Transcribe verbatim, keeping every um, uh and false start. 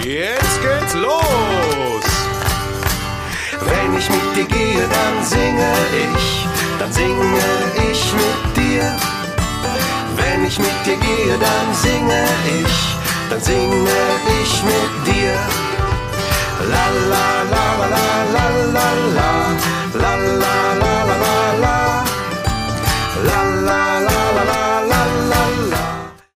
Jetzt geht's los! Wenn ich mit dir gehe, dann singe ich, dann singe ich mit dir. Wenn ich mit dir gehe, dann singe ich, dann singe ich mit dir. La la la la la la la